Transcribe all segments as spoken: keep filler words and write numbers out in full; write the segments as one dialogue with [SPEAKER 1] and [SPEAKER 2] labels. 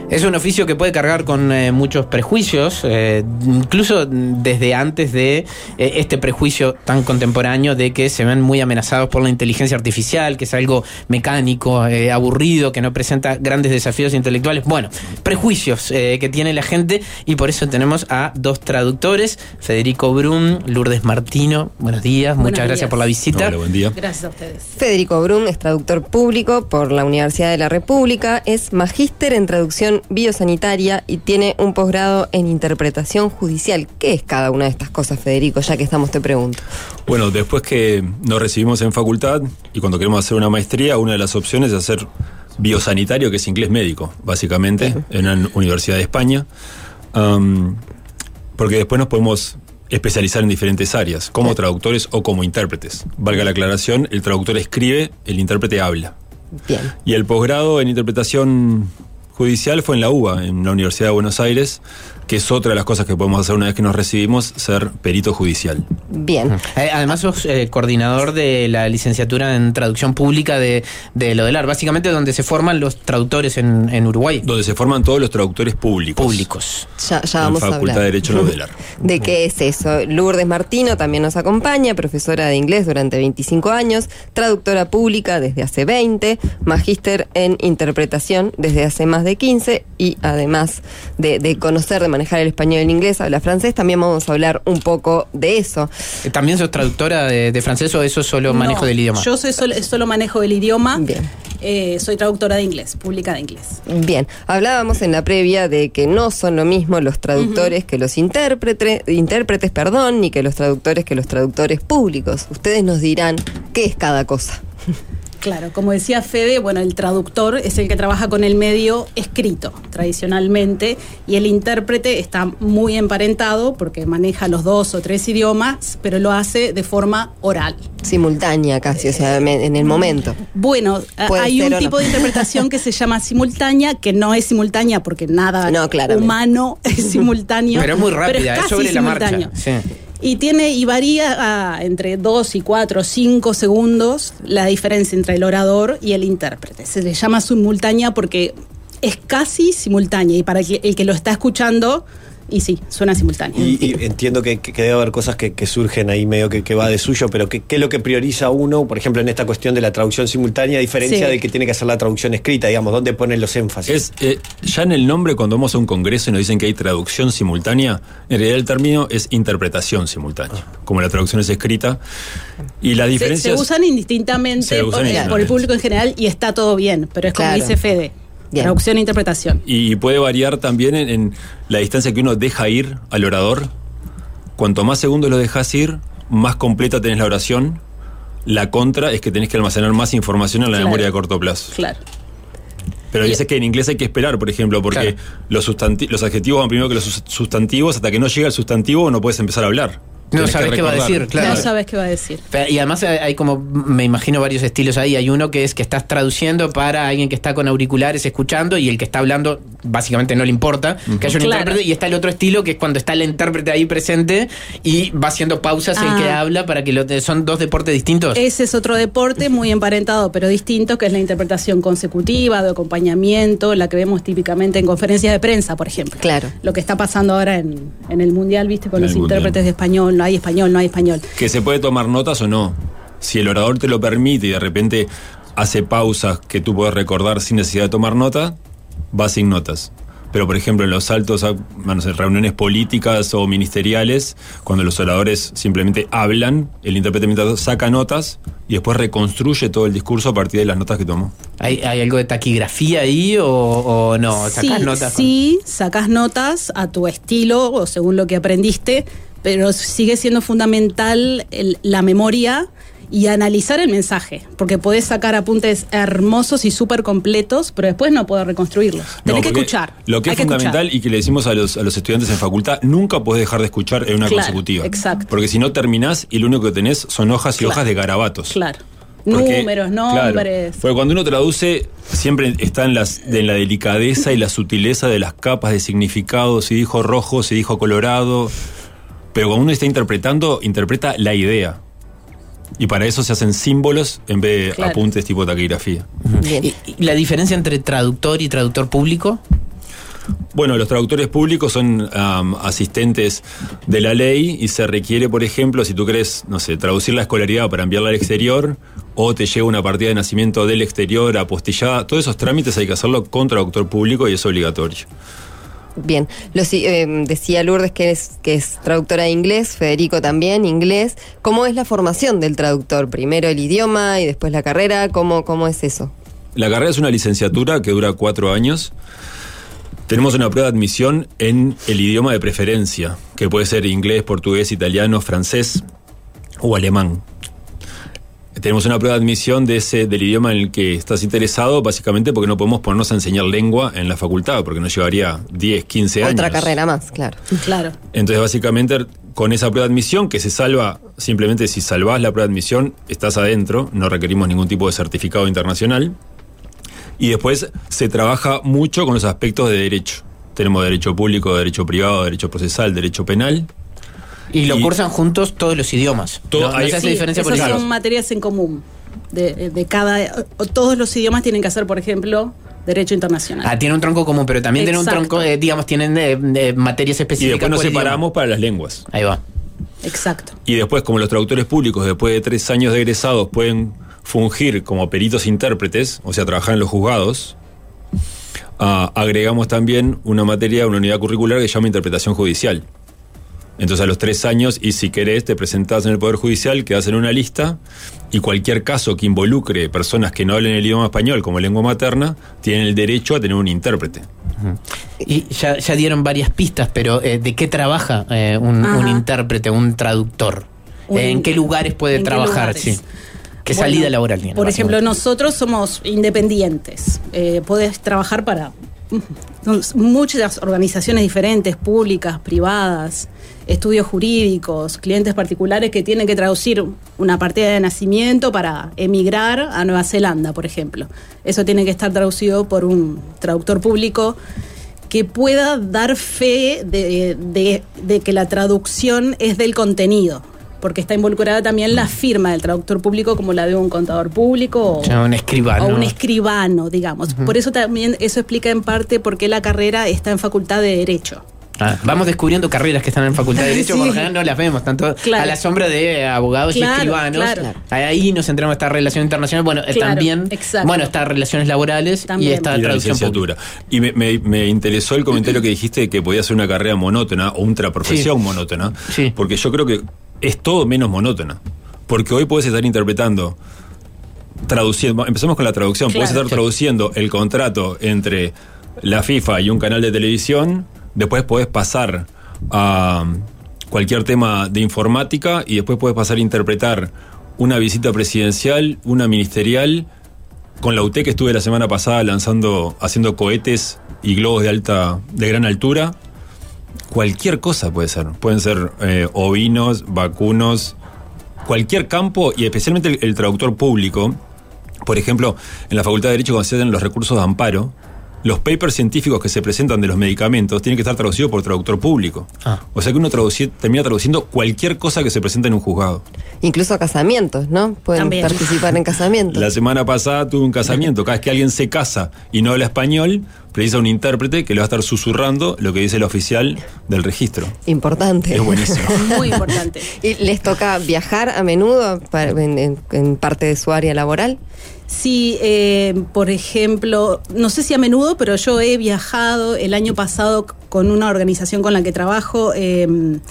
[SPEAKER 1] Es un oficio que puede cargar con eh, muchos prejuicios, eh, incluso desde antes de eh, este prejuicio tan contemporáneo de que se ven muy amenazados por la inteligencia artificial, que es algo mecánico, eh, aburrido, que no presenta grandes desafíos intelectuales. Bueno, prejuicios eh, que tiene la gente, y por eso tenemos a dos traductores, Federico Brum, Lourdes Martino. Buenos días,
[SPEAKER 2] Buenos
[SPEAKER 1] muchas
[SPEAKER 2] días.
[SPEAKER 1] gracias por la visita.
[SPEAKER 3] Hola, buen día.
[SPEAKER 2] Gracias a ustedes.
[SPEAKER 4] Federico Brum es traductor público por la Universidad de la República, es magíster en traducción biosanitaria y tiene un posgrado en interpretación judicial. ¿Qué es cada una de estas cosas, Federico? Ya que estamos, te pregunto.
[SPEAKER 3] Bueno, después que nos recibimos en facultad y cuando queremos hacer una maestría, una de las opciones es hacer biosanitario, que es inglés médico, básicamente, uh-huh. en una universidad de España, um, porque después nos podemos especializar en diferentes áreas, como traductores o como intérpretes. Valga la aclaración, el traductor escribe, el intérprete habla.
[SPEAKER 4] Bien.
[SPEAKER 3] Y el posgrado en interpretación judicial fue en la U B A, en la Universidad de Buenos Aires, que es otra de las cosas que podemos hacer una vez que nos recibimos, ser perito judicial.
[SPEAKER 4] Bien.
[SPEAKER 1] Eh, además sos eh, coordinador de la licenciatura en traducción pública de, de Lodelar, básicamente donde se forman los traductores en, en Uruguay.
[SPEAKER 3] Donde se forman todos los traductores públicos.
[SPEAKER 1] Públicos.
[SPEAKER 4] Ya, ya vamos a hablar.
[SPEAKER 3] Facultad de Derecho Lodelar.
[SPEAKER 4] ¿De qué es eso? Lourdes Martino también nos acompaña, profesora de inglés durante veinticinco años, traductora pública desde hace veinte, magíster en interpretación desde hace más de quince, y además de, de conocer, de manejar el español y el inglés, habla francés. También vamos a hablar un poco de eso.
[SPEAKER 1] ¿También sos traductora de, de francés o eso es solo
[SPEAKER 2] No,
[SPEAKER 1] manejo del idioma?
[SPEAKER 2] Yo soy solo, solo manejo del idioma.
[SPEAKER 4] Bien.
[SPEAKER 2] Eh, soy traductora de inglés, pública de inglés.
[SPEAKER 4] Bien, hablábamos en la previa de que no son lo mismo los traductores uh-huh. que los intérpretes, intérpretes, perdón, ni que los traductores que los traductores públicos. Ustedes nos dirán qué es cada cosa.
[SPEAKER 2] Claro, como decía Fede, bueno, el traductor es el que trabaja con el medio escrito, tradicionalmente, y el intérprete está muy emparentado porque maneja los dos o tres idiomas, pero lo hace de forma oral.
[SPEAKER 4] Simultánea casi, o sea, en el momento.
[SPEAKER 2] Bueno, hay un tipo no. de interpretación que se llama simultánea, que no es simultánea porque nada no, humano es simultáneo.
[SPEAKER 1] Pero es muy rápida, pero es,
[SPEAKER 2] es
[SPEAKER 1] sobre
[SPEAKER 2] simultáneo.
[SPEAKER 1] La marcha. Sí. Y
[SPEAKER 2] tiene y varía ah, entre dos y cuatro o cinco segundos la diferencia entre el orador y el intérprete. Se le llama simultánea porque es casi simultánea, y para que, el que lo está escuchando, y sí, suena simultáneo.
[SPEAKER 5] Y, y entiendo que, que debe haber cosas que, que surgen ahí medio que, que va de suyo, pero ¿qué, qué es lo que prioriza uno, por ejemplo, en esta cuestión de la traducción simultánea, a diferencia sí. de que tiene que hacer la traducción escrita, digamos, ¿dónde ponen los énfasis?
[SPEAKER 3] Es, eh, ya en el nombre, cuando vamos a un congreso y nos dicen que hay traducción simultánea, en realidad el término es interpretación simultánea, como la traducción es escrita. Y las diferencias...
[SPEAKER 2] Se, se usan indistintamente se usan por, indistintamente. por el público en general, y está todo bien, pero es como claro. dice Fede. Bien. Traducción e interpretación.
[SPEAKER 3] Y puede variar también en, en la distancia que uno deja ir al orador. Cuanto más segundos lo dejas ir, más completa tenés la oración. La contra es que tenés que almacenar más información en la claro. memoria de corto plazo.
[SPEAKER 2] Claro.
[SPEAKER 3] Pero dices que en inglés hay que esperar, por ejemplo, porque claro. los, sustanti- los adjetivos van primero que los sustantivos. Hasta que no llega el sustantivo no puedes empezar a hablar.
[SPEAKER 1] No sabes qué va a decir, claro.
[SPEAKER 2] No sabes qué va a decir.
[SPEAKER 1] Y además hay como, me imagino, varios estilos ahí. Hay uno que es que estás traduciendo para alguien que está con auriculares escuchando, y el que está hablando básicamente no le importa uh-huh. que haya un claro. intérprete. Y está el otro estilo que es cuando está el intérprete ahí presente y va haciendo pausas ah. el que habla, para que lo, son dos deportes distintos.
[SPEAKER 2] Ese es otro deporte muy emparentado pero distinto, que es la interpretación consecutiva, de acompañamiento, la que vemos típicamente en conferencias de prensa, por ejemplo.
[SPEAKER 4] Claro.
[SPEAKER 2] Lo que está pasando ahora en, en el Mundial, ¿viste? Con
[SPEAKER 3] en
[SPEAKER 2] los intérpretes mundial. de español. No hay español, no hay español.
[SPEAKER 3] Que se puede tomar notas o no. Si el orador te lo permite y de repente hace pausas que tú puedes recordar sin necesidad de tomar nota, vas sin notas. Pero, por ejemplo, en los saltos a bueno, en reuniones políticas o ministeriales, cuando los oradores simplemente hablan, el intérprete mientras saca notas y después reconstruye todo el discurso a partir de las notas que tomó.
[SPEAKER 1] ¿Hay, hay algo de taquigrafía ahí o, o no? ¿Sacás
[SPEAKER 2] sí,
[SPEAKER 1] notas?
[SPEAKER 2] Sí, con... sacás notas a tu estilo o según lo que aprendiste, pero sigue siendo fundamental el, la memoria y analizar el mensaje, porque podés sacar apuntes hermosos y súper completos, pero después no podés reconstruirlos. Tenés no, que escuchar.
[SPEAKER 3] Lo que es que fundamental escuchar. Y que le decimos a los, a los estudiantes en facultad, nunca podés dejar de escuchar en una
[SPEAKER 2] claro,
[SPEAKER 3] consecutiva.
[SPEAKER 2] Exacto.
[SPEAKER 3] Porque si no terminás y lo único que tenés son hojas y claro. hojas de garabatos.
[SPEAKER 2] Claro.
[SPEAKER 3] Porque,
[SPEAKER 2] números, nombres.
[SPEAKER 3] Claro, porque cuando uno traduce, siempre está en, las, en la delicadeza y la sutileza de las capas de significado. Si dijo rojo, si dijo colorado. Pero cuando uno está interpretando, interpreta la idea. Y para eso se hacen símbolos en vez de claro. apuntes tipo taquigrafía.
[SPEAKER 1] Bien. ¿Y, y la diferencia entre traductor y traductor público?
[SPEAKER 3] Bueno, los traductores públicos son um, asistentes de la ley y se requiere, por ejemplo, si tú querés, no sé, traducir la escolaridad para enviarla al exterior o te llega una partida de nacimiento del exterior apostillada, todos esos trámites hay que hacerlo con traductor público y es obligatorio.
[SPEAKER 4] Bien, Lo, eh, decía Lourdes que es, que es traductora de inglés, Federico también, inglés. ¿Cómo es la formación del traductor? Primero el idioma y después la carrera, ¿cómo, cómo es eso?
[SPEAKER 3] La carrera es una licenciatura que dura cuatro años. Tenemos una prueba de admisión en el idioma de preferencia, que puede ser inglés, portugués, italiano, francés o alemán. Tenemos una prueba de admisión de ese, del idioma en el que estás interesado, básicamente porque no podemos ponernos a enseñar lengua en la facultad, porque nos llevaría diez, quince años.
[SPEAKER 4] Otra carrera más, claro.
[SPEAKER 2] Claro.
[SPEAKER 3] Entonces, básicamente, con esa prueba de admisión, que se salva, simplemente si salvás la prueba de admisión, estás adentro, no requerimos ningún tipo de certificado internacional. Y después se trabaja mucho con los aspectos de derecho. Tenemos derecho público, derecho privado, derecho procesal, derecho penal.
[SPEAKER 1] Y lo
[SPEAKER 3] Y-
[SPEAKER 1] cursan juntos todos los idiomas.
[SPEAKER 3] Todo-
[SPEAKER 1] no, no
[SPEAKER 3] ahí-
[SPEAKER 1] se hace
[SPEAKER 2] Sí,
[SPEAKER 1] diferencia por
[SPEAKER 2] esas
[SPEAKER 1] idiomas.
[SPEAKER 2] son materias en común. De, de cada. o- Todos los idiomas tienen que hacer, por ejemplo, derecho internacional.
[SPEAKER 1] Ah, tiene un tronco común, pero también tiene un
[SPEAKER 2] Exacto.
[SPEAKER 1] tronco, eh, digamos, tienen eh, eh, materias
[SPEAKER 3] Y
[SPEAKER 1] específicas.
[SPEAKER 3] después nos
[SPEAKER 1] por idioma.
[SPEAKER 3] separamos para las lenguas.
[SPEAKER 1] Ahí va.
[SPEAKER 2] Exacto.
[SPEAKER 3] Y después, como los traductores públicos, después de tres años de egresados, pueden fungir como peritos intérpretes, o sea, trabajar en los juzgados, ah, agregamos también una materia, una unidad curricular que se llama interpretación judicial. Entonces, a los tres años, y si querés, te presentás en el Poder Judicial, quedás en una lista, y cualquier caso que involucre personas que no hablen el idioma español como lengua materna, tienen el derecho a tener un intérprete.
[SPEAKER 1] Y ya, ya dieron varias pistas, pero eh, ¿de qué trabaja eh, un,
[SPEAKER 2] Ajá.
[SPEAKER 1] un intérprete, un traductor?
[SPEAKER 2] Un-
[SPEAKER 1] Eh, ¿En qué lugares puede
[SPEAKER 2] ¿en qué
[SPEAKER 1] trabajar?
[SPEAKER 2] lugares?
[SPEAKER 1] Sí. ¿Qué
[SPEAKER 2] Bueno,
[SPEAKER 1] salida laboral tiene?
[SPEAKER 2] Por ejemplo,
[SPEAKER 1] básicamente?
[SPEAKER 2] nosotros somos independientes. Eh, podés trabajar para mm, muchas organizaciones diferentes, públicas, privadas, estudios jurídicos, clientes particulares que tienen que traducir una partida de nacimiento para emigrar a Nueva Zelanda, por ejemplo. Eso tiene que estar traducido por un traductor público que pueda dar fe de, de- de que la traducción es del contenido, porque está involucrada también la firma del traductor público, como la de un contador público o,
[SPEAKER 1] O sea, un escribano.
[SPEAKER 2] o un escribano, digamos. Por eso también eso explica en parte por qué la carrera está en Facultad de Derecho.
[SPEAKER 1] Ah, vamos descubriendo carreras que están en Facultad de Derecho,
[SPEAKER 2] Sí.
[SPEAKER 1] por lo general no las vemos, tanto
[SPEAKER 2] Claro.
[SPEAKER 1] a la sombra de abogados
[SPEAKER 2] Claro,
[SPEAKER 1] y escribanos.
[SPEAKER 2] claro.
[SPEAKER 1] Ahí nos centramos en esta relación internacional. Bueno, eh,
[SPEAKER 2] Claro,
[SPEAKER 1] también,
[SPEAKER 2] exacto.
[SPEAKER 1] bueno, está relaciones laborales
[SPEAKER 2] También.
[SPEAKER 1] y está
[SPEAKER 3] Y la
[SPEAKER 1] traducción
[SPEAKER 3] licenciatura. Y me, me- me interesó el comentario que dijiste de que podía ser una carrera monótona o una profesión
[SPEAKER 1] Sí.
[SPEAKER 3] monótona,
[SPEAKER 1] Sí.
[SPEAKER 3] porque yo creo que es todo menos monótona. Porque hoy puedes estar interpretando, traduciendo, empezamos con la traducción,
[SPEAKER 2] Claro.
[SPEAKER 3] puedes estar
[SPEAKER 1] Sí.
[SPEAKER 3] traduciendo el contrato entre la FIFA y un canal de televisión, después podés pasar a cualquier tema de informática y después podés pasar a interpretar una visita presidencial, una ministerial. Con la U T E C estuve la semana pasada lanzando, haciendo cohetes y globos de alta, de gran altura. Cualquier cosa puede ser. Pueden ser eh, ovinos, vacunos, cualquier campo, y especialmente el, el traductor público. Por ejemplo, en la Facultad de Derecho, cuando se hacen los recursos de amparo, los papers científicos que se presentan de los medicamentos tienen que estar traducidos por traductor público.
[SPEAKER 1] Ah.
[SPEAKER 3] O sea que uno traduci- termina traduciendo cualquier cosa que se presenta en un juzgado.
[SPEAKER 4] Incluso casamientos, ¿no? Pueden
[SPEAKER 2] También.
[SPEAKER 4] participar en casamientos.
[SPEAKER 3] La semana pasada tuve un casamiento. Cada vez que alguien se casa y no habla español, precisa un intérprete que le va a estar susurrando lo que dice el oficial del registro.
[SPEAKER 4] Importante.
[SPEAKER 3] Es buenísimo.
[SPEAKER 2] Muy importante.
[SPEAKER 4] ¿Y les toca viajar a menudo para- en, en- en parte de su área laboral?
[SPEAKER 2] Sí, eh, por ejemplo, no sé si a menudo, pero yo he viajado el año pasado c- con una organización con la que trabajo. eh,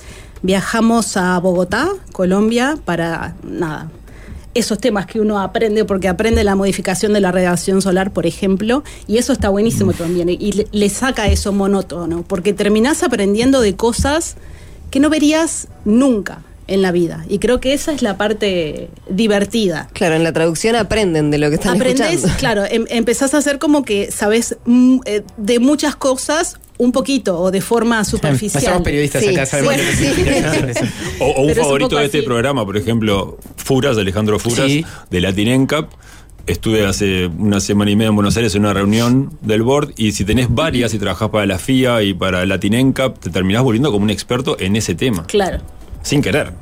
[SPEAKER 2] viajamos a Bogotá, Colombia, para nada. Esos temas que uno aprende, porque aprende la modificación de la radiación solar, por ejemplo, y eso está buenísimo también, y le, le saca eso monótono, porque terminás aprendiendo de cosas que no verías nunca en la vida, y creo que esa es la parte divertida.
[SPEAKER 4] Claro, en la traducción aprenden de lo que están
[SPEAKER 2] Aprendés,
[SPEAKER 4] escuchando.
[SPEAKER 2] claro, em- empezás a hacer como que sabes mm, eh, de muchas cosas un poquito o de forma
[SPEAKER 1] No
[SPEAKER 2] superficial.
[SPEAKER 1] somos periodistas
[SPEAKER 4] Sí,
[SPEAKER 1] acá, sabemos
[SPEAKER 2] sí,
[SPEAKER 1] lo que
[SPEAKER 2] sí.
[SPEAKER 1] significa eso.
[SPEAKER 3] O, o un
[SPEAKER 2] Pero es un
[SPEAKER 3] favorito
[SPEAKER 2] poco
[SPEAKER 3] de este
[SPEAKER 2] así.
[SPEAKER 3] programa, por ejemplo, Furas, de Alejandro Furas,
[SPEAKER 1] Sí.
[SPEAKER 3] de Latin N C A P. Estuve hace una semana y media en Buenos Aires en una reunión del board, y si tenés varias y trabajás para la F I A y para Latin N C A P, te terminás volviendo como un experto en ese tema,
[SPEAKER 2] Claro.
[SPEAKER 3] sin querer.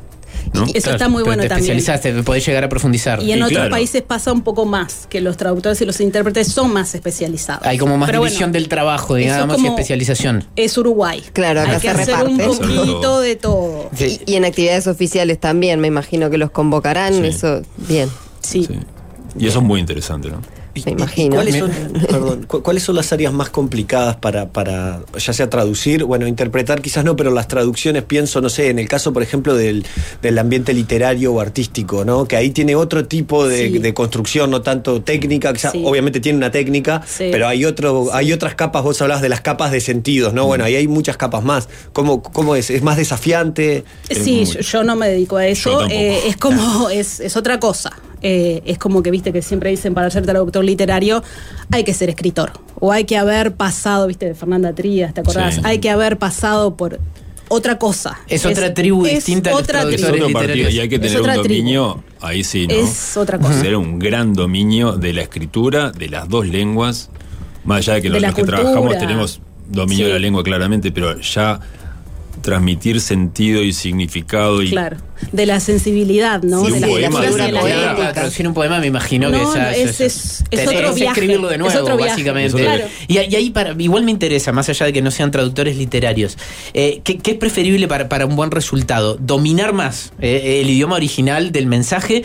[SPEAKER 3] ¿no?
[SPEAKER 2] Eso
[SPEAKER 1] Claro,
[SPEAKER 2] está muy
[SPEAKER 1] pero
[SPEAKER 2] bueno
[SPEAKER 1] te
[SPEAKER 2] también.
[SPEAKER 1] especializaste, podés llegar a profundizar.
[SPEAKER 2] Y en
[SPEAKER 3] Y
[SPEAKER 2] otros
[SPEAKER 3] claro.
[SPEAKER 2] países pasa un poco más, que los traductores y los intérpretes son más especializados.
[SPEAKER 1] Hay como más
[SPEAKER 2] Pero
[SPEAKER 1] división
[SPEAKER 2] bueno,
[SPEAKER 1] del trabajo,
[SPEAKER 2] eso
[SPEAKER 1] digamos, y
[SPEAKER 2] como-
[SPEAKER 1] especialización.
[SPEAKER 2] Es Uruguay.
[SPEAKER 4] Claro, acá
[SPEAKER 2] Hay que
[SPEAKER 4] se
[SPEAKER 2] hacer un
[SPEAKER 4] reparte.
[SPEAKER 2] poquito de todo.
[SPEAKER 1] Sí.
[SPEAKER 4] Y, y en actividades oficiales también, me imagino que los convocarán,
[SPEAKER 3] Sí.
[SPEAKER 4] eso, bien,
[SPEAKER 2] Sí.
[SPEAKER 3] Sí. Y eso es muy interesante, ¿no?
[SPEAKER 5] Y-
[SPEAKER 4] me
[SPEAKER 5] y-
[SPEAKER 4] imagino.
[SPEAKER 5] ¿Cuáles son, perdón, cu- ¿cuáles son las áreas más complicadas para, para, ya sea traducir, bueno, interpretar quizás no, pero las traducciones pienso, no sé, en el caso, por ejemplo, del, del ambiente literario o artístico, ¿no? Que ahí tiene otro tipo de,
[SPEAKER 2] Sí.
[SPEAKER 5] de construcción, no tanto técnica, quizás,
[SPEAKER 2] Sí.
[SPEAKER 5] obviamente tiene una técnica,
[SPEAKER 2] Sí.
[SPEAKER 5] pero hay otro, hay otras capas, vos hablabas de las capas de sentidos, ¿no? Bueno, ahí hay muchas capas más. ¿Cómo, cómo es? ¿Es más desafiante?
[SPEAKER 2] Sí,
[SPEAKER 3] muy-
[SPEAKER 2] yo, yo no me dedico a
[SPEAKER 3] Yo
[SPEAKER 2] eso.
[SPEAKER 3] tampoco.
[SPEAKER 2] eh, es como, es, es otra cosa. Eh, es como que, viste, que siempre dicen para ser traductor literario hay que ser escritor. O hay que haber pasado, viste, de Fernanda Trías, ¿te acordás?
[SPEAKER 3] Sí.
[SPEAKER 2] Hay que haber pasado por otra cosa.
[SPEAKER 1] Es otra tribu distinta a los
[SPEAKER 2] otra
[SPEAKER 3] Es
[SPEAKER 1] traductores
[SPEAKER 2] tribu.
[SPEAKER 3] otro partido
[SPEAKER 1] literarios.
[SPEAKER 3] y hay que
[SPEAKER 2] Es
[SPEAKER 3] tener un
[SPEAKER 2] otra tribu.
[SPEAKER 3] dominio, ahí sí, ¿no?
[SPEAKER 2] Es otra cosa.
[SPEAKER 3] Tener un gran dominio de la escritura, de las dos lenguas, más allá de que
[SPEAKER 2] De
[SPEAKER 3] los,
[SPEAKER 2] la
[SPEAKER 3] los que
[SPEAKER 2] cultura.
[SPEAKER 3] trabajamos tenemos dominio
[SPEAKER 2] Sí.
[SPEAKER 3] de la lengua claramente, pero ya transmitir sentido y significado y
[SPEAKER 2] Claro. De la sensibilidad, ¿no?
[SPEAKER 3] Sí,
[SPEAKER 2] de
[SPEAKER 3] un
[SPEAKER 2] la
[SPEAKER 3] poema,
[SPEAKER 2] figura
[SPEAKER 3] de
[SPEAKER 2] de la
[SPEAKER 3] una
[SPEAKER 2] lengua.
[SPEAKER 3] poética.
[SPEAKER 1] Traducir un poema me imagino
[SPEAKER 2] No,
[SPEAKER 1] que esa,
[SPEAKER 2] no,
[SPEAKER 1] eso-
[SPEAKER 2] es- es- es
[SPEAKER 1] tenés
[SPEAKER 2] otro
[SPEAKER 1] que
[SPEAKER 2] viaje,
[SPEAKER 1] escribirlo de
[SPEAKER 2] es
[SPEAKER 1] nuevo,
[SPEAKER 2] otro viaje.
[SPEAKER 1] básicamente.
[SPEAKER 3] Claro.
[SPEAKER 1] Y, y ahí para, igual me interesa, más allá de que no sean traductores literarios, eh, ¿qué, qué es preferible para, para un buen resultado? ¿Dominar más eh, el idioma original del mensaje,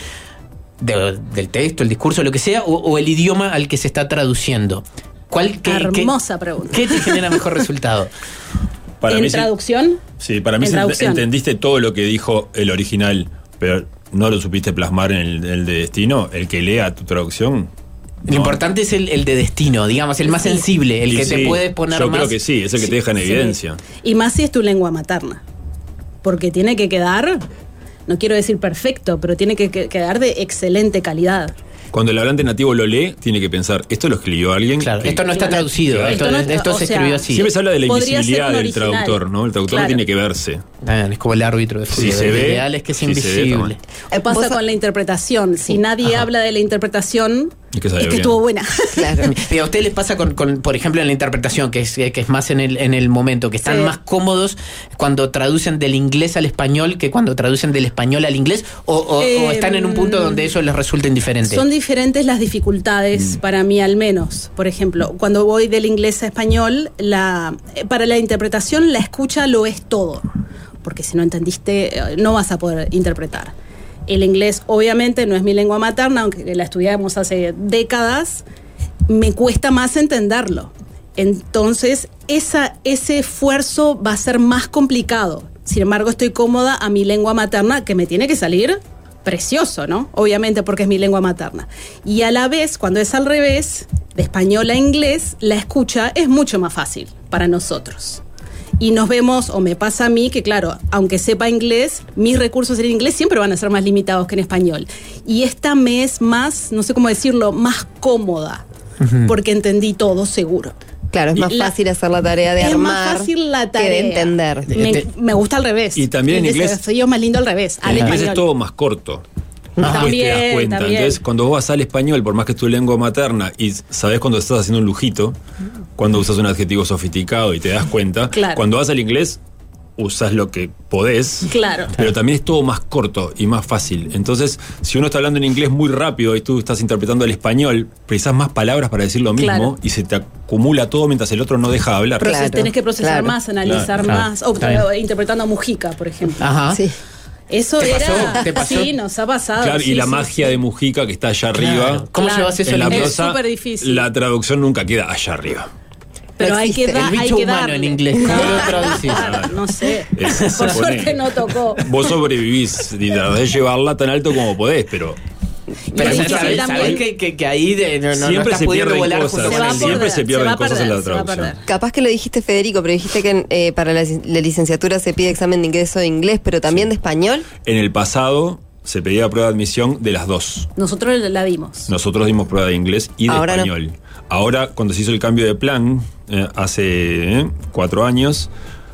[SPEAKER 1] de- del texto, el discurso, lo que sea, o, o el idioma al que se está traduciendo? ¿Cuál, qué,
[SPEAKER 2] Hermosa
[SPEAKER 1] qué-
[SPEAKER 2] pregunta.
[SPEAKER 1] ¿Qué te genera mejor resultado?
[SPEAKER 3] para
[SPEAKER 2] en
[SPEAKER 3] mí sí-
[SPEAKER 2] traducción,
[SPEAKER 3] Sí, para mí
[SPEAKER 2] En
[SPEAKER 3] sí
[SPEAKER 2] traducción.
[SPEAKER 3] entendiste todo lo que dijo el original, pero no lo supiste plasmar en el, el de destino, el que lea tu traducción.
[SPEAKER 1] Lo
[SPEAKER 3] no.
[SPEAKER 1] importante es el, el de destino, digamos, el más
[SPEAKER 2] Sí.
[SPEAKER 1] sensible, el
[SPEAKER 3] Y
[SPEAKER 1] que
[SPEAKER 3] sí,
[SPEAKER 1] te puede poner
[SPEAKER 3] yo
[SPEAKER 1] más.
[SPEAKER 3] creo que sí, es el que te deja en
[SPEAKER 2] Sí.
[SPEAKER 3] evidencia.
[SPEAKER 2] Y más si es tu lengua materna. Porque tiene que quedar, no quiero decir perfecto, pero tiene que que- quedar de excelente calidad.
[SPEAKER 3] Cuando el hablante nativo lo lee, tiene que pensar, esto lo escribió alguien.
[SPEAKER 1] Claro,
[SPEAKER 3] que-
[SPEAKER 1] esto no está
[SPEAKER 2] Claro.
[SPEAKER 1] traducido,
[SPEAKER 3] Claro.
[SPEAKER 1] esto,
[SPEAKER 2] Esto no está-
[SPEAKER 1] esto
[SPEAKER 2] o
[SPEAKER 1] se
[SPEAKER 2] sea,
[SPEAKER 1] escribió así.
[SPEAKER 3] Siempre se habla de la
[SPEAKER 2] Podría ser
[SPEAKER 3] invisibilidad
[SPEAKER 2] un
[SPEAKER 3] del
[SPEAKER 2] original.
[SPEAKER 3] traductor, ¿no? El traductor
[SPEAKER 2] Claro.
[SPEAKER 3] no tiene que verse.
[SPEAKER 1] Ah, es como el árbitro de
[SPEAKER 3] Si
[SPEAKER 1] fútbol.
[SPEAKER 3] se
[SPEAKER 1] el
[SPEAKER 3] ve,
[SPEAKER 1] ideal es que es
[SPEAKER 3] si se ve, está
[SPEAKER 1] invisible.
[SPEAKER 3] mal.
[SPEAKER 2] ¿Qué pasa
[SPEAKER 4] Vos-
[SPEAKER 2] con la interpretación? Si nadie
[SPEAKER 1] Ajá.
[SPEAKER 2] habla de la interpretación,
[SPEAKER 3] Es que
[SPEAKER 2] es
[SPEAKER 3] salió
[SPEAKER 2] que
[SPEAKER 3] bien.
[SPEAKER 2] estuvo buena.
[SPEAKER 4] claro.
[SPEAKER 1] Y a ustedes les pasa con, con, por ejemplo, en la interpretación, que es, que es más en el, en el momento, que están
[SPEAKER 2] Sí.
[SPEAKER 1] más cómodos cuando traducen del inglés al español que cuando traducen del español al inglés, o, o- o
[SPEAKER 2] Eh,
[SPEAKER 1] están en un punto donde eso les resulta indiferente.
[SPEAKER 2] Son diferentes las dificultades para mí al menos. Por ejemplo, cuando voy del inglés a español, la, eh, para la interpretación la escucha lo es todo. Porque si no entendiste, eh, no vas a poder interpretar. El inglés obviamente no es mi lengua materna, aunque la estudiamos hace décadas, me cuesta más entenderlo. Entonces, esa, ese esfuerzo va a ser más complicado. Sin embargo, estoy cómoda a mi lengua materna, que me tiene que salir precioso, ¿no? Obviamente porque es mi lengua materna. Y a la vez, cuando es al revés, de español a inglés, la escucha es mucho más fácil para nosotros. Y nos vemos, o me pasa a mí, que claro, aunque sepa inglés, mis recursos en inglés siempre van a ser más limitados que en español. Y esta me es más, no sé cómo decirlo, más cómoda, porque entendí todo seguro.
[SPEAKER 4] Claro, es más
[SPEAKER 2] La-
[SPEAKER 4] fácil hacer la tarea de
[SPEAKER 2] es
[SPEAKER 4] armar
[SPEAKER 2] más fácil la
[SPEAKER 4] que
[SPEAKER 2] tarea.
[SPEAKER 4] de entender.
[SPEAKER 2] Me,
[SPEAKER 1] Te-
[SPEAKER 2] me gusta al revés.
[SPEAKER 3] Y también en
[SPEAKER 2] El
[SPEAKER 3] inglés-
[SPEAKER 2] desafío es más lindo al revés, al
[SPEAKER 3] En inglés
[SPEAKER 2] español.
[SPEAKER 3] es todo más corto. Después
[SPEAKER 2] También,
[SPEAKER 3] te das cuenta.
[SPEAKER 2] también.
[SPEAKER 3] Entonces, cuando vos vas al español, por más que es tu lengua materna, y sabés cuando estás haciendo un lujito, cuando usas un adjetivo sofisticado y te das cuenta,
[SPEAKER 2] Claro.
[SPEAKER 3] cuando vas al inglés, usas lo que podés.
[SPEAKER 2] Claro.
[SPEAKER 3] Pero también es todo más corto y más fácil. Entonces, si uno está hablando en inglés muy rápido y tú estás interpretando el español, precisas más palabras para decir lo mismo
[SPEAKER 2] Claro.
[SPEAKER 3] y se te acumula todo mientras el otro no deja de hablar.
[SPEAKER 2] Proces-
[SPEAKER 4] Claro,
[SPEAKER 2] tenés que procesar
[SPEAKER 4] claro.
[SPEAKER 2] más, analizar
[SPEAKER 1] Claro,
[SPEAKER 2] más. O
[SPEAKER 1] está bien.
[SPEAKER 2] o interpretando a Mujica, por ejemplo.
[SPEAKER 1] Ajá.
[SPEAKER 4] Sí.
[SPEAKER 2] Eso
[SPEAKER 1] ¿Te
[SPEAKER 2] era.
[SPEAKER 1] pasó? ¿Te pasó?
[SPEAKER 2] Sí, nos ha pasado.
[SPEAKER 3] Claro,
[SPEAKER 2] sí,
[SPEAKER 3] y la
[SPEAKER 2] sí,
[SPEAKER 3] magia
[SPEAKER 2] sí.
[SPEAKER 3] de Mujica que está allá
[SPEAKER 1] Claro.
[SPEAKER 3] arriba.
[SPEAKER 1] ¿Cómo
[SPEAKER 2] Claro.
[SPEAKER 1] llevas eso
[SPEAKER 3] En la
[SPEAKER 1] al
[SPEAKER 2] Es
[SPEAKER 1] inglés?
[SPEAKER 3] prosa,
[SPEAKER 2] súper difícil.
[SPEAKER 3] la traducción nunca queda allá arriba.
[SPEAKER 2] Pero
[SPEAKER 4] No
[SPEAKER 2] hay que,
[SPEAKER 4] existe.
[SPEAKER 2] da-
[SPEAKER 1] El bicho
[SPEAKER 2] hay que
[SPEAKER 1] humano
[SPEAKER 2] darle.
[SPEAKER 1] en inglés, ¿cómo
[SPEAKER 2] Claro,
[SPEAKER 1] lo traducís?
[SPEAKER 2] claro, no sé.
[SPEAKER 3] Es- se
[SPEAKER 2] Por
[SPEAKER 3] pone-
[SPEAKER 2] suerte no tocó.
[SPEAKER 3] Vos sobrevivís y tratás de llevarla tan alto como podés, pero
[SPEAKER 1] Pero
[SPEAKER 2] Y
[SPEAKER 1] sabés,
[SPEAKER 2] difícil
[SPEAKER 1] sabés-
[SPEAKER 2] también.
[SPEAKER 1] sabés que, que, que ahí de- no, no, no
[SPEAKER 3] siempre
[SPEAKER 1] estás
[SPEAKER 3] se
[SPEAKER 1] pudiendo
[SPEAKER 3] pierden
[SPEAKER 1] volar
[SPEAKER 3] cosas.
[SPEAKER 1] junto
[SPEAKER 2] Se
[SPEAKER 1] con
[SPEAKER 2] va a
[SPEAKER 1] el
[SPEAKER 2] perder,
[SPEAKER 3] Siempre se
[SPEAKER 2] se
[SPEAKER 3] pierden
[SPEAKER 2] va a
[SPEAKER 3] cosas en la
[SPEAKER 2] perder, se va a
[SPEAKER 3] traducción.
[SPEAKER 2] perder.
[SPEAKER 4] Capaz que lo dijiste, Federico, pero dijiste que eh, para la, la licenciatura se pide examen de ingreso de inglés, pero también de español.
[SPEAKER 3] En el pasado se pedía prueba de admisión de las dos.
[SPEAKER 2] Nosotros la dimos.
[SPEAKER 3] Nosotros dimos prueba de inglés y de
[SPEAKER 4] Ahora no.
[SPEAKER 3] español. Ahora, cuando se hizo el cambio de plan, eh, hace eh, cuatro años,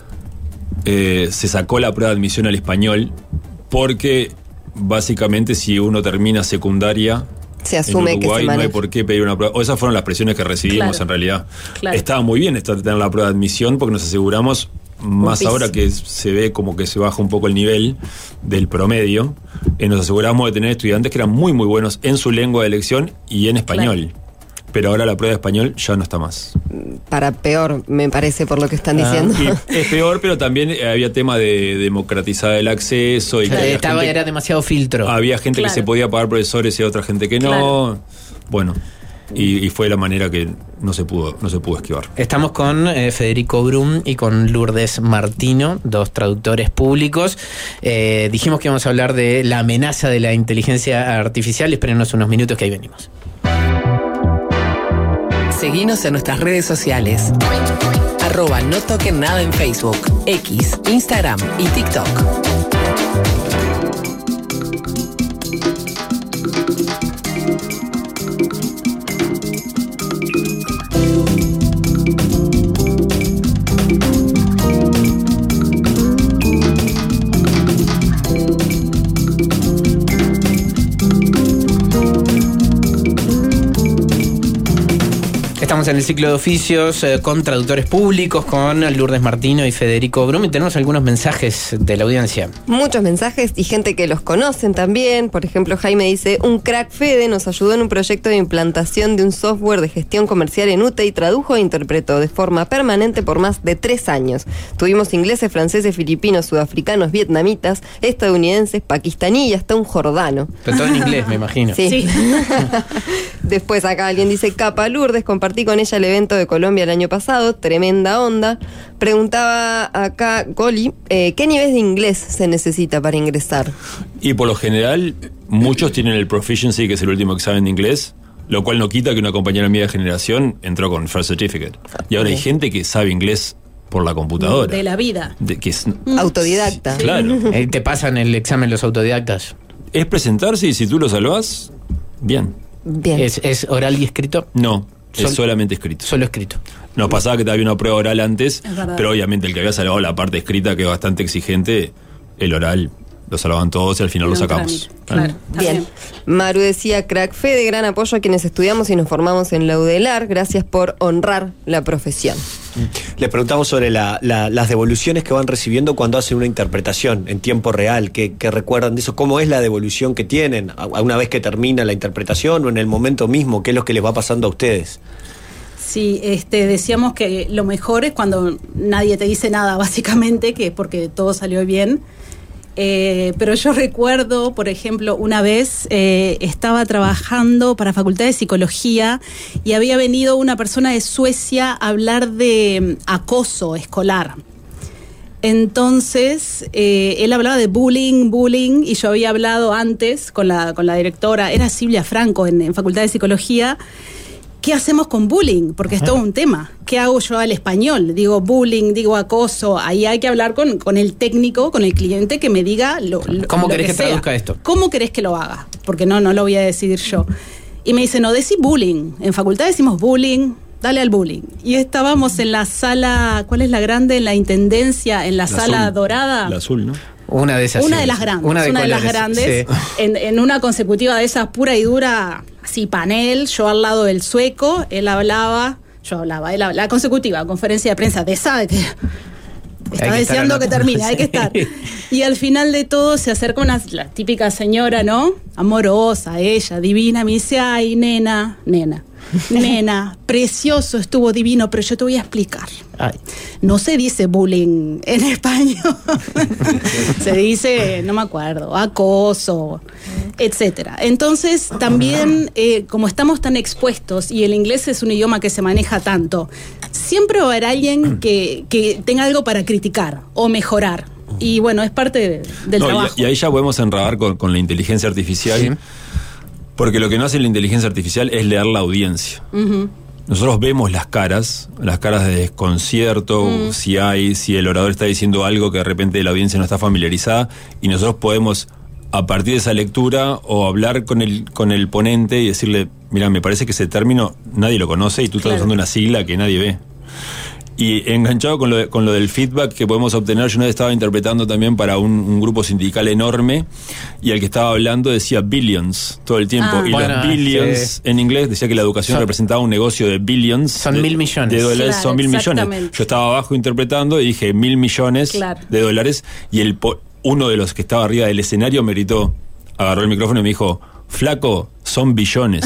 [SPEAKER 3] eh, se sacó la prueba de admisión al español porque básicamente si uno termina secundaria
[SPEAKER 4] Se asume
[SPEAKER 3] en
[SPEAKER 4] que se
[SPEAKER 3] Uruguay no hay
[SPEAKER 4] maneja.
[SPEAKER 3] por qué pedir una prueba. O esas fueron las presiones que recibimos
[SPEAKER 2] Claro.
[SPEAKER 3] en realidad.
[SPEAKER 2] Claro.
[SPEAKER 3] Estaba muy bien esto de tener la prueba de admisión porque nos aseguramos más
[SPEAKER 4] piso.
[SPEAKER 3] ahora que se ve como que se baja un poco el nivel del promedio, eh, nos aseguramos de tener estudiantes que eran muy muy buenos en su lengua de elección y en español. Claro. Pero ahora la prueba de español ya no está más.
[SPEAKER 4] Para peor, me parece, por lo que están
[SPEAKER 3] ah,
[SPEAKER 4] diciendo.
[SPEAKER 3] Es peor, pero también había tema de democratizar el acceso. Y
[SPEAKER 1] claro,
[SPEAKER 3] que
[SPEAKER 1] estaba,
[SPEAKER 3] gente,
[SPEAKER 1] era demasiado filtro.
[SPEAKER 3] Había gente claro. que se podía pagar profesores y otra gente que no. Claro. Bueno, y, y fue la manera que no se pudo, no se pudo esquivar.
[SPEAKER 1] Estamos con eh, Federico Brum y con Lourdes Martino, dos traductores públicos. Eh, dijimos que íbamos a hablar de la amenaza de la inteligencia artificial. Espérenos unos minutos que ahí venimos.
[SPEAKER 6] Seguinos en nuestras redes sociales. Arroba no toquen nada en Facebook, X, Instagram y TikTok.
[SPEAKER 1] Estamos en el ciclo de oficios eh, con traductores públicos, con Lourdes Martino y Federico Brum, y tenemos algunos mensajes de la audiencia.
[SPEAKER 4] Muchos mensajes y gente que los conocen también. Por ejemplo, Jaime dice: un crack Fede nos ayudó en un proyecto de implantación de un software de gestión comercial en U T E y tradujo e interpretó de forma permanente por más de tres años. Tuvimos ingleses, franceses, filipinos, sudafricanos, vietnamitas, estadounidenses, pakistaní y hasta un jordano.
[SPEAKER 1] Pero todo en inglés, me imagino.
[SPEAKER 4] Sí.
[SPEAKER 2] Sí.
[SPEAKER 4] Después acá alguien dice: capa Lourdes, compartí con ella el evento de Colombia el año pasado, tremenda onda. Preguntaba acá Goli, eh, ¿qué nivel de inglés se necesita para ingresar?
[SPEAKER 3] Y por lo general, muchos tienen el proficiency, que es el último examen de inglés, lo cual no quita que una compañera mía de generación entró con First Certificate. Y ahora hay gente que sabe inglés por la computadora.
[SPEAKER 2] De la vida.
[SPEAKER 3] De, que es,
[SPEAKER 4] Autodidacta.
[SPEAKER 3] Sí. Claro.
[SPEAKER 1] Eh, te pasan el examen los autodidactas.
[SPEAKER 3] Es presentarse y si tú lo salvas, bien.
[SPEAKER 4] Bien.
[SPEAKER 1] ¿Es, es oral y escrito?
[SPEAKER 3] No,
[SPEAKER 1] Sol-
[SPEAKER 3] es solamente escrito.
[SPEAKER 1] Solo escrito.
[SPEAKER 3] Nos pasaba que te había una prueba oral antes,
[SPEAKER 2] Es verdad.
[SPEAKER 3] pero obviamente el que había salvado la parte escrita, que es bastante exigente, el oral lo salvaban todos y al final lo
[SPEAKER 2] Era un
[SPEAKER 3] sacamos.
[SPEAKER 2] trámite. Claro, está
[SPEAKER 4] Bien. Maru decía: crack Fede, gran apoyo a quienes estudiamos y nos formamos en la UDELAR. Gracias por honrar la profesión.
[SPEAKER 5] Les preguntamos sobre la, la, las devoluciones que van recibiendo cuando hacen una interpretación en tiempo real. ¿Qué, qué recuerdan de eso? ¿Cómo es la devolución que tienen a, a una vez que termina la interpretación o en el momento mismo? ¿Qué es lo que les va pasando a ustedes?
[SPEAKER 2] Sí, este, decíamos que lo mejor es cuando nadie te dice nada, básicamente, que es porque todo salió bien. Eh, pero yo recuerdo, por ejemplo, una vez eh, estaba trabajando para Facultad de Psicología y había venido una persona de Suecia a hablar de mm, acoso escolar. Entonces, eh, él hablaba de bullying, bullying, y yo había hablado antes con la, con la directora, era Silvia Franco en, en Facultad de Psicología. ¿Qué hacemos con bullying? Porque es todo un tema. ¿Qué hago yo al español? Digo bullying, digo acoso. Ahí hay que hablar con, con el técnico, con el cliente, que me diga lo, lo,
[SPEAKER 1] ¿Cómo
[SPEAKER 2] lo
[SPEAKER 1] querés
[SPEAKER 2] que,
[SPEAKER 1] que
[SPEAKER 2] sea.
[SPEAKER 1] traduzca esto?
[SPEAKER 2] ¿Cómo querés que lo haga? Porque no, no lo voy a decidir yo. Y me dice, no, decí bullying. En facultad decimos bullying, dale al bullying. Y estábamos en la sala, ¿cuál es la grande? En la intendencia, en la, la sala
[SPEAKER 3] azul,
[SPEAKER 2] dorada.
[SPEAKER 3] La azul, ¿no?
[SPEAKER 1] Una de esas.
[SPEAKER 2] Una
[SPEAKER 1] sí.
[SPEAKER 2] de las grandes.
[SPEAKER 1] Una de,
[SPEAKER 2] una de las grandes.
[SPEAKER 1] Sí.
[SPEAKER 2] En, en una consecutiva de esas pura y dura, así panel, yo al lado del sueco, él hablaba, yo hablaba, él hablaba, la consecutiva, conferencia de prensa de esa, de que está
[SPEAKER 1] que
[SPEAKER 2] deseando
[SPEAKER 1] estar
[SPEAKER 2] que termine, hay que estar. Y al final de todo se acerca una, la típica señora, ¿no? Amorosa, ella, divina, me dice, ay, nena, nena. Nena, precioso, estuvo divino, pero yo te voy a explicar.
[SPEAKER 1] Ay.
[SPEAKER 2] No se dice bullying en español. Se dice, no me acuerdo, acoso, etcétera. Entonces, también, eh, como estamos tan expuestos y el inglés es un idioma que se maneja tanto, siempre va a haber alguien que, que tenga algo para criticar o mejorar. Y bueno, es parte de, del
[SPEAKER 3] no,
[SPEAKER 2] trabajo.
[SPEAKER 3] Y, y ahí ya podemos enredar con, con la inteligencia artificial. Sí. Porque lo que no hace la inteligencia artificial es leer la audiencia. Uh-huh. Nosotros vemos las caras, las caras de desconcierto, uh-huh. si hay, si el orador está diciendo algo que de repente la audiencia no está familiarizada, y nosotros podemos, a partir de esa lectura, o hablar con el, con el ponente y decirle, mira, me parece que ese término nadie lo conoce y tú estás claro. usando una sigla que nadie ve. Y enganchado con lo, de, con lo del feedback que podemos obtener, yo una vez estaba interpretando también para un, un grupo sindical enorme, y el que estaba hablando decía billions todo el tiempo.
[SPEAKER 2] Ah.
[SPEAKER 3] Y
[SPEAKER 1] Bueno,
[SPEAKER 3] los billions
[SPEAKER 1] sí.
[SPEAKER 3] en inglés decía que la educación
[SPEAKER 1] Son-
[SPEAKER 3] representaba un negocio de billions.
[SPEAKER 1] Son
[SPEAKER 3] de,
[SPEAKER 1] mil millones.
[SPEAKER 3] De dólares,
[SPEAKER 2] Claro,
[SPEAKER 3] son mil millones.
[SPEAKER 2] exactamente.
[SPEAKER 3] Yo estaba abajo interpretando y dije mil millones
[SPEAKER 2] Claro.
[SPEAKER 3] de dólares, y el po- uno de los que estaba arriba del escenario me gritó, agarró el micrófono y me dijo: flaco, son billones.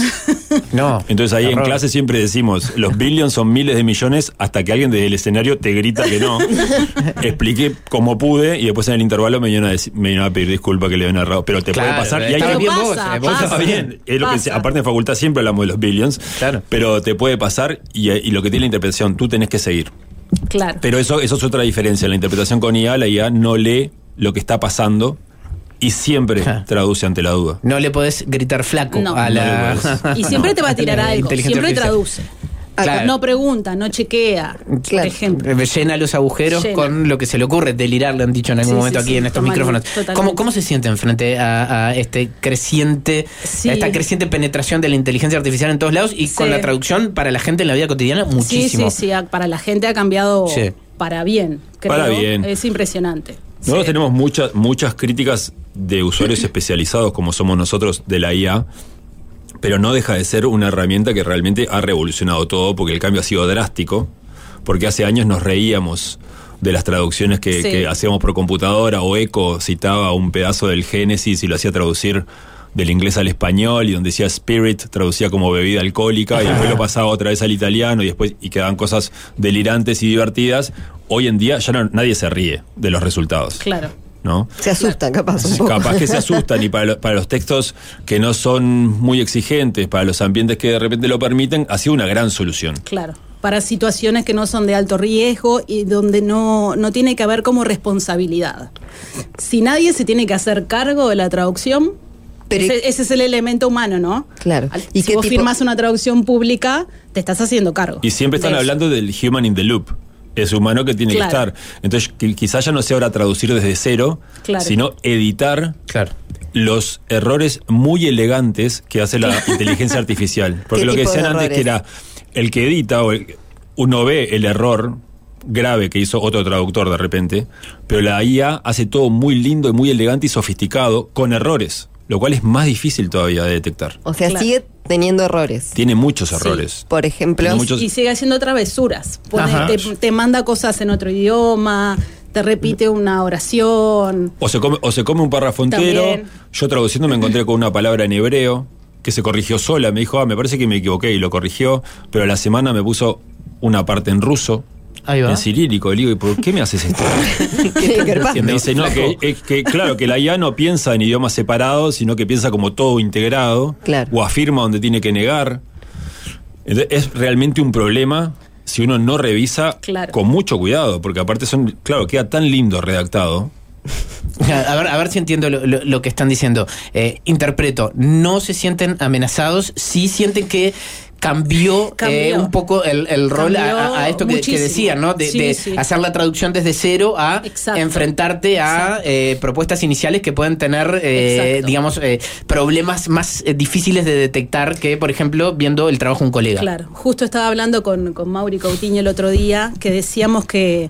[SPEAKER 1] No.
[SPEAKER 3] Entonces ahí en
[SPEAKER 1] error.
[SPEAKER 3] clase siempre decimos, los billions son miles de millones, hasta que alguien desde el escenario te grita que no. Expliqué como pude, y después en el intervalo me vinieron a, decir- me vinieron a pedir disculpas que le habían errado. Pero te
[SPEAKER 1] Claro,
[SPEAKER 3] puede pasar. Y hay
[SPEAKER 1] está
[SPEAKER 2] Pero
[SPEAKER 3] que-
[SPEAKER 1] bien vos,
[SPEAKER 2] pasa,
[SPEAKER 1] eh, vos
[SPEAKER 2] pasa.
[SPEAKER 3] Está bien, es lo que
[SPEAKER 2] Pasa.
[SPEAKER 3] se- aparte en facultad siempre hablamos de los billions,
[SPEAKER 1] Claro.
[SPEAKER 3] pero te puede pasar, y, y lo que tiene la interpretación, tú tenés que seguir.
[SPEAKER 2] Claro.
[SPEAKER 3] Pero eso, eso es otra diferencia. La interpretación con I A, la I A no lee lo que está pasando y siempre
[SPEAKER 1] Ja.
[SPEAKER 3] traduce ante la duda.
[SPEAKER 1] No le podés gritar flaco
[SPEAKER 2] No.
[SPEAKER 1] a la.
[SPEAKER 3] No le podés.
[SPEAKER 2] Y siempre te va a tirar
[SPEAKER 1] La
[SPEAKER 2] algo,
[SPEAKER 1] inteligencia
[SPEAKER 2] siempre
[SPEAKER 1] artificial.
[SPEAKER 2] traduce.
[SPEAKER 1] Claro.
[SPEAKER 2] No pregunta, no chequea, por
[SPEAKER 4] Claro.
[SPEAKER 2] ejemplo.
[SPEAKER 1] Llena los agujeros
[SPEAKER 2] Llena.
[SPEAKER 1] con lo que se le ocurre. Delirar, le han dicho en algún
[SPEAKER 2] Sí,
[SPEAKER 1] momento
[SPEAKER 2] sí,
[SPEAKER 1] aquí
[SPEAKER 2] sí,
[SPEAKER 1] en estos
[SPEAKER 2] totalmente,
[SPEAKER 1] micrófonos.
[SPEAKER 2] totalmente.
[SPEAKER 1] ¿Cómo, ¿Cómo se sienten frente a, a este creciente,
[SPEAKER 2] Sí.
[SPEAKER 1] a esta creciente penetración de la inteligencia artificial en todos lados y
[SPEAKER 2] Sí.
[SPEAKER 1] con la traducción para la gente en la vida cotidiana? Muchísimo.
[SPEAKER 2] Sí, sí, sí, a- para la gente ha cambiado
[SPEAKER 1] Sí.
[SPEAKER 2] para bien, creo.
[SPEAKER 3] Para bien.
[SPEAKER 2] Es impresionante.
[SPEAKER 3] Nosotros
[SPEAKER 2] Sí.
[SPEAKER 3] tenemos muchas muchas críticas de usuarios especializados como somos nosotros de la I A, pero no deja de ser una herramienta que realmente ha revolucionado todo, porque el cambio ha sido drástico, porque hace años nos reíamos de las traducciones que,
[SPEAKER 2] Sí.
[SPEAKER 3] que hacíamos por computadora, o Eco citaba un pedazo del Génesis y lo hacía traducir del inglés al español, y donde decía spirit traducía como bebida alcohólica, y después lo pasaba otra vez al italiano, y después y quedaban cosas delirantes y divertidas. Hoy en día ya no, nadie se ríe de los resultados,
[SPEAKER 2] Claro.
[SPEAKER 3] ¿no?
[SPEAKER 4] Se asustan, capaz, un poco.
[SPEAKER 3] Capaz que se asustan, y para, lo- para los textos que no son muy exigentes, para los ambientes que de repente lo permiten, ha sido una gran solución.
[SPEAKER 2] Claro, para situaciones que no son de alto riesgo y donde no, no tiene que haber como responsabilidad. Si nadie se tiene que hacer cargo de la traducción,
[SPEAKER 4] Pero-
[SPEAKER 2] ese, ese es el elemento humano, ¿no?
[SPEAKER 4] Claro.
[SPEAKER 2] Al-
[SPEAKER 4] ¿Y
[SPEAKER 2] si
[SPEAKER 4] qué
[SPEAKER 2] vos
[SPEAKER 4] tipo-
[SPEAKER 2] firmas una traducción pública, te estás haciendo cargo.
[SPEAKER 3] Y siempre están
[SPEAKER 2] de eso.
[SPEAKER 3] hablando del human in the loop. Es humano que tiene
[SPEAKER 2] Claro.
[SPEAKER 3] que estar. Entonces, qui- quizás ya no sea ahora traducir desde cero,
[SPEAKER 2] Claro.
[SPEAKER 3] sino editar
[SPEAKER 1] Claro.
[SPEAKER 3] los errores muy elegantes que hace la inteligencia artificial. Porque
[SPEAKER 4] ¿Qué
[SPEAKER 3] lo que
[SPEAKER 4] tipo de
[SPEAKER 3] decían antes
[SPEAKER 4] errores?
[SPEAKER 3] que era el que edita, o el- uno ve el error grave que hizo otro traductor de repente, pero la I A hace todo muy lindo y muy elegante y sofisticado con errores, lo cual es más difícil todavía de detectar.
[SPEAKER 4] O sea,
[SPEAKER 2] Claro.
[SPEAKER 4] sigue teniendo errores.
[SPEAKER 3] Tiene muchos errores.
[SPEAKER 4] Por ejemplo,
[SPEAKER 3] Tiene muchos-
[SPEAKER 2] Y sigue haciendo travesuras. Pone-
[SPEAKER 1] Ajá.
[SPEAKER 2] te, te manda cosas en otro idioma, te repite una oración.
[SPEAKER 3] O se come, o se come un párrafo entero.
[SPEAKER 2] También.
[SPEAKER 3] Yo traduciendo me encontré con una palabra en hebreo que se corrigió sola. Me dijo, ah, me parece que me equivoqué, y lo corrigió. Pero a la semana me puso una parte en ruso,
[SPEAKER 1] Ahí va.
[SPEAKER 3] en cirílico. Y le digo, ¿y por qué me haces esto?
[SPEAKER 4] ¿qué qué pasa?
[SPEAKER 3] Y me dice, no, que, es que claro, que la I A no piensa en idiomas separados, sino que piensa como todo integrado.
[SPEAKER 4] Claro.
[SPEAKER 3] O afirma donde tiene que negar. Entonces, es realmente un problema si uno no revisa
[SPEAKER 2] Claro.
[SPEAKER 3] con mucho cuidado, porque aparte son, claro, queda tan lindo redactado.
[SPEAKER 1] A ver, a ver si entiendo lo, lo- lo que están diciendo. Eh, interpreto, no se sienten amenazados, sí sienten que cambió,
[SPEAKER 2] Cambió.
[SPEAKER 1] eh, un poco el, el rol a,
[SPEAKER 2] Cambió
[SPEAKER 1] a- a esto que, que
[SPEAKER 2] muchísimo.
[SPEAKER 1] decían, ¿no? De,
[SPEAKER 2] Sí,
[SPEAKER 1] de
[SPEAKER 2] sí.
[SPEAKER 1] hacer la traducción desde cero a
[SPEAKER 2] Exacto.
[SPEAKER 1] enfrentarte a eh, propuestas iniciales que pueden tener, eh,
[SPEAKER 2] Exacto.
[SPEAKER 1] digamos, eh, problemas más eh, difíciles de detectar que, por ejemplo, viendo el trabajo de un colega.
[SPEAKER 2] Claro, justo estaba hablando con, con Mauri Coutinho el otro día, que decíamos que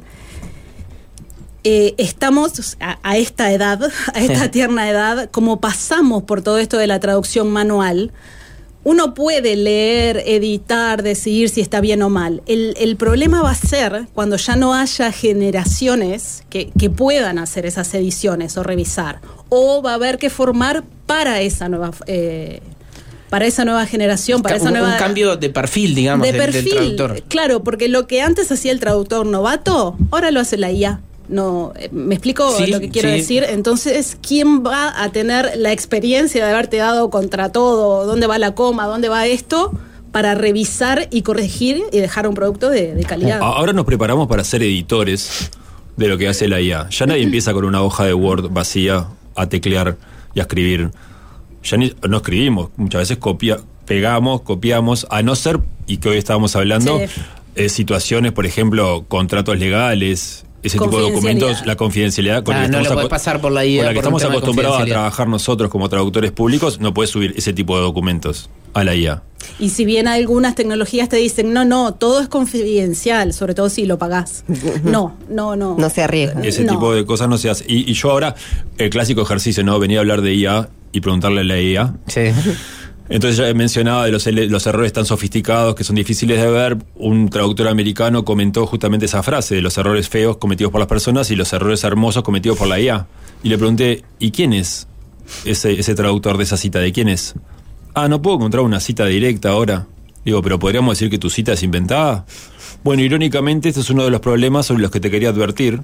[SPEAKER 2] eh, estamos a, a esta edad, a esta tierna edad, como pasamos por todo esto de la traducción manual, uno puede leer, editar, decidir si está bien o mal. El, el problema va a ser cuando ya no haya generaciones que, que puedan hacer esas ediciones o revisar. O va a haber que formar para esa nueva... eh, para esa nueva generación, para
[SPEAKER 1] Ca-
[SPEAKER 2] esa
[SPEAKER 1] un,
[SPEAKER 2] nueva...
[SPEAKER 1] un cambio de perfil, digamos,
[SPEAKER 2] de
[SPEAKER 1] del, del
[SPEAKER 2] perfil,
[SPEAKER 1] traductor.
[SPEAKER 2] claro, porque lo que antes hacía el traductor novato, ahora lo hace la I A. No, eh, ¿me explico
[SPEAKER 1] Sí,
[SPEAKER 2] lo que quiero
[SPEAKER 1] sí.
[SPEAKER 2] decir? Entonces, ¿quién va a tener la experiencia de haberte dado contra todo? ¿Dónde va la coma? ¿Dónde va esto? Para revisar y corregir y dejar un producto de, de calidad.
[SPEAKER 3] A- Ahora nos preparamos para ser editores de lo que hace la I A. Ya nadie empieza con una hoja de Word vacía a teclear y a escribir. Ya ni- no escribimos, muchas veces copia, pegamos, copiamos, a no ser, y que hoy estábamos hablando,
[SPEAKER 2] Sí.
[SPEAKER 3] eh, situaciones, por ejemplo, contratos legales, ese tipo de
[SPEAKER 2] Confidencialidad.
[SPEAKER 3] documentos, la confidencialidad con
[SPEAKER 1] Ah,
[SPEAKER 3] la que
[SPEAKER 1] no
[SPEAKER 3] estamos
[SPEAKER 1] lo puede
[SPEAKER 3] aco-
[SPEAKER 1] pasar por la I A
[SPEAKER 3] con la que
[SPEAKER 1] por un
[SPEAKER 3] estamos
[SPEAKER 1] tema de
[SPEAKER 3] acostumbrados a
[SPEAKER 1] confidencialidad.
[SPEAKER 3] trabajar nosotros como traductores públicos, no puedes subir ese tipo de documentos. a la I A.
[SPEAKER 2] Y si bien algunas tecnologías te dicen, no, no, todo es confidencial, sobre todo si lo pagás. No, no, no.
[SPEAKER 4] No se arriesga.
[SPEAKER 3] Ese
[SPEAKER 2] No.
[SPEAKER 3] tipo de cosas no se hace. Y, y yo ahora, el clásico ejercicio, ¿no? Venía a hablar de I A y preguntarle a la I A.
[SPEAKER 1] Sí.
[SPEAKER 3] Entonces ya mencionaba de los, los errores tan sofisticados que son difíciles de ver. Un traductor americano comentó justamente esa frase de los errores feos cometidos por las personas y los errores hermosos cometidos por la I A. Y le pregunté, ¿y quién es ese, ese traductor de esa cita? ¿De quién es? Ah, no puedo encontrar una cita directa ahora. Digo, pero ¿podríamos decir que tu cita es inventada? Bueno, irónicamente, este es uno de los problemas sobre los que te quería advertir.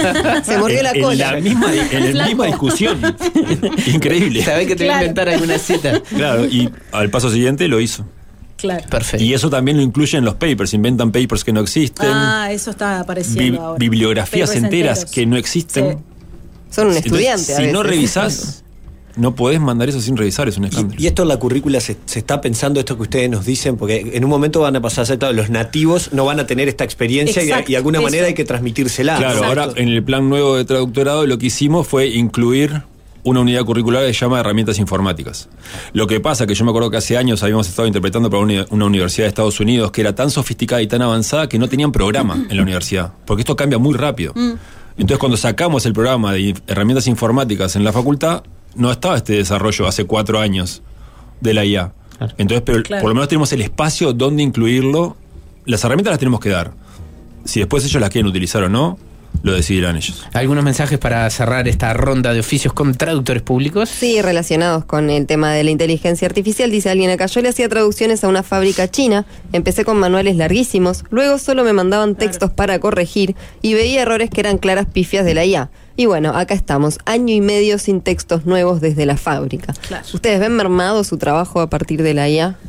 [SPEAKER 4] Se mordió la
[SPEAKER 3] En
[SPEAKER 4] cola.
[SPEAKER 3] la misma, en la misma discusión. Increíble.
[SPEAKER 1] Sabés que te voy a inventar alguna cita.
[SPEAKER 3] Claro, y al paso siguiente lo hizo.
[SPEAKER 2] Claro.
[SPEAKER 1] Perfecto.
[SPEAKER 3] Y eso también lo incluye en los papers. Inventan papers que no existen.
[SPEAKER 2] Ah, eso está apareciendo
[SPEAKER 3] Bi-
[SPEAKER 2] ahora.
[SPEAKER 3] bibliografías
[SPEAKER 2] Papers
[SPEAKER 3] enteras
[SPEAKER 2] enteros.
[SPEAKER 3] que no existen.
[SPEAKER 2] Sí.
[SPEAKER 4] Son un
[SPEAKER 3] Entonces,
[SPEAKER 4] estudiante a
[SPEAKER 3] si
[SPEAKER 4] veces.
[SPEAKER 3] no revisás, no podés mandar eso sin revisar, es un escándalo.
[SPEAKER 5] Y, y esto en la currícula se, se está pensando esto que ustedes nos dicen, porque en un momento van a pasar a ser, claro, los nativos no van a tener esta experiencia y,
[SPEAKER 2] Exacto,
[SPEAKER 5] y de alguna
[SPEAKER 2] eso.
[SPEAKER 5] manera hay que transmitírsela.
[SPEAKER 3] Claro,
[SPEAKER 2] Exacto.
[SPEAKER 3] ahora en el plan nuevo de traductorado lo que hicimos fue incluir una unidad curricular que se llama herramientas informáticas. Lo que pasa que yo me acuerdo que hace años habíamos estado interpretando para una, una universidad de Estados Unidos que era tan sofisticada y tan avanzada que no tenían programa en la universidad, porque esto cambia muy rápido.
[SPEAKER 2] Mm.
[SPEAKER 3] Entonces cuando sacamos el programa de herramientas informáticas en la facultad, no estaba este desarrollo hace cuatro años de la I A.
[SPEAKER 1] Claro.
[SPEAKER 3] Entonces, pero
[SPEAKER 2] Claro.
[SPEAKER 3] por lo menos tenemos el espacio donde incluirlo. Las herramientas las tenemos que dar. Si después ellos las quieren utilizar o no, lo decidirán ellos.
[SPEAKER 1] ¿Algunos mensajes para cerrar esta ronda de oficios con traductores públicos?
[SPEAKER 4] Sí, relacionados con el tema de la inteligencia artificial, dice alguien acá, yo le hacía traducciones a una fábrica china, empecé con manuales larguísimos, luego solo me mandaban textos para corregir y veía errores que eran claras pifias de la I A. Y bueno, acá estamos, año y medio sin textos nuevos desde la fábrica.
[SPEAKER 2] Claro.
[SPEAKER 4] ¿Ustedes ven mermado su trabajo a partir de la I A?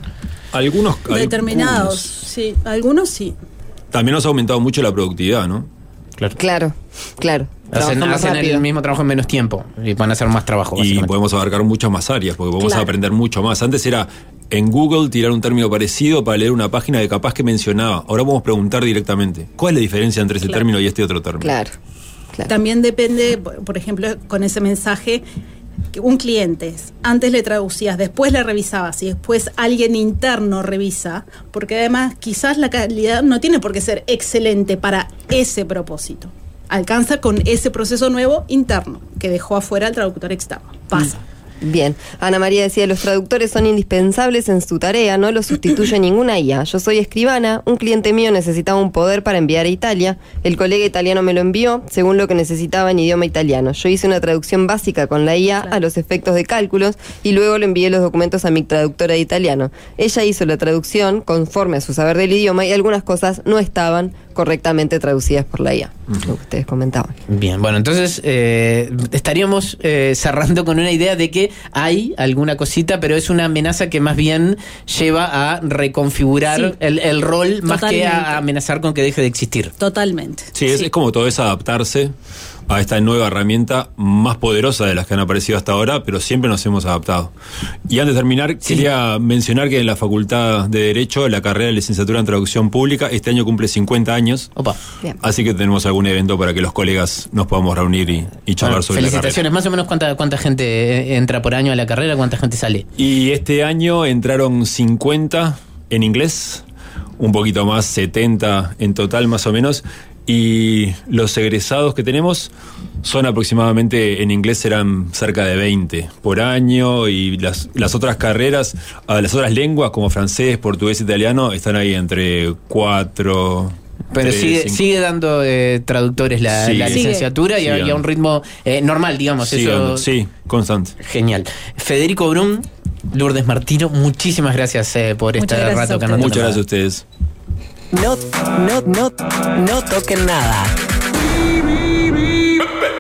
[SPEAKER 3] Algunos
[SPEAKER 2] Determinados,
[SPEAKER 3] algunos.
[SPEAKER 2] sí. Algunos sí.
[SPEAKER 3] También nos ha aumentado mucho la productividad, ¿no?
[SPEAKER 1] Claro.
[SPEAKER 4] Claro, claro.
[SPEAKER 1] Hacen,
[SPEAKER 4] Trabajan más
[SPEAKER 1] hacen
[SPEAKER 4] rápido.
[SPEAKER 1] el mismo trabajo en menos tiempo y van a hacer más trabajo,
[SPEAKER 3] Y
[SPEAKER 1] básicamente.
[SPEAKER 3] podemos abarcar muchas más áreas, porque podemos
[SPEAKER 2] Claro.
[SPEAKER 3] aprender mucho más. Antes era en Google tirar un término parecido para leer una página que capaz que mencionaba. Ahora podemos preguntar directamente, ¿cuál es la diferencia entre ese
[SPEAKER 2] Claro.
[SPEAKER 3] término y este otro término?
[SPEAKER 4] Claro, claro.
[SPEAKER 2] También depende, por por ejemplo, con ese mensaje, que un cliente, antes le traducías, después le revisabas y después alguien interno revisa, porque además quizás la calidad no tiene por qué ser excelente para ese propósito. Alcanza con ese proceso nuevo interno que dejó afuera el traductor externo. Pasa.
[SPEAKER 4] Bien, Ana María decía, los traductores son indispensables en su tarea, no los sustituye ninguna I A. Yo soy escribana, un cliente mío necesitaba un poder para enviar a Italia, el colega italiano me lo envió según lo que necesitaba en idioma italiano. Yo hice una traducción básica con la I A
[SPEAKER 2] Claro.
[SPEAKER 4] a los efectos de cálculos y luego le envié los documentos a mi traductora de italiano. Ella hizo la traducción conforme a su saber del idioma y algunas cosas no estaban correctamente traducidas por la I A, lo que ustedes comentaban.
[SPEAKER 1] Bien, bueno, entonces eh, estaríamos eh, cerrando con una idea de que hay alguna cosita, pero es una amenaza que más bien lleva a reconfigurar
[SPEAKER 2] Sí.
[SPEAKER 1] el, el rol más que
[SPEAKER 2] Totalmente.
[SPEAKER 1] a amenazar con que deje de existir.
[SPEAKER 2] Totalmente.
[SPEAKER 3] Sí, es, es como todo es adaptarse a esta nueva herramienta más poderosa de las que han aparecido hasta ahora, pero siempre nos hemos adaptado. Y antes de terminar,
[SPEAKER 1] Sí.
[SPEAKER 3] quería mencionar que en la Facultad de Derecho, la carrera de licenciatura en Traducción Pública, este año cumple cincuenta años.
[SPEAKER 1] Opa.
[SPEAKER 4] Bien.
[SPEAKER 3] Así que tenemos algún evento para que los colegas nos podamos reunir y, y charlar
[SPEAKER 1] Bueno,
[SPEAKER 3] sobre la carrera.
[SPEAKER 1] felicitaciones. Más o menos cuánta, cuánta gente eh, entra por año a la carrera, cuánta gente sale.
[SPEAKER 3] Y este año entraron cincuenta en inglés, un poquito más, setenta en total más o menos. Y los egresados que tenemos son aproximadamente, en inglés serán cerca de veinte por año, y las, las otras carreras, ah, las otras lenguas como francés, portugués, italiano, están ahí entre cuatro.
[SPEAKER 1] Pero
[SPEAKER 3] tres,
[SPEAKER 1] sigue,
[SPEAKER 3] cinco.
[SPEAKER 1] sigue dando eh, traductores la,
[SPEAKER 3] Sigue.
[SPEAKER 1] la licenciatura y, a,
[SPEAKER 3] Sigue.
[SPEAKER 1] y a un ritmo eh, normal, digamos.
[SPEAKER 3] Sí,
[SPEAKER 1] eso,
[SPEAKER 3] sí, constante.
[SPEAKER 1] Genial. Federico Brum, Lourdes Martino, muchísimas gracias eh, por
[SPEAKER 2] Muchas
[SPEAKER 1] este
[SPEAKER 2] gracias
[SPEAKER 1] rato
[SPEAKER 2] a
[SPEAKER 1] que
[SPEAKER 2] ustedes.
[SPEAKER 1] nos
[SPEAKER 3] Muchas gracias a ustedes.
[SPEAKER 6] No, no, no, no toquen nada.